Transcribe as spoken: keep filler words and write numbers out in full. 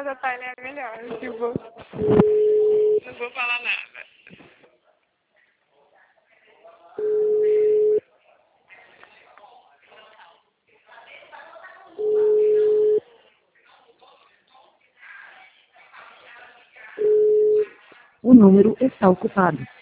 adotar ele é melhor. Tipo, não vou falar nada. O número está ocupado.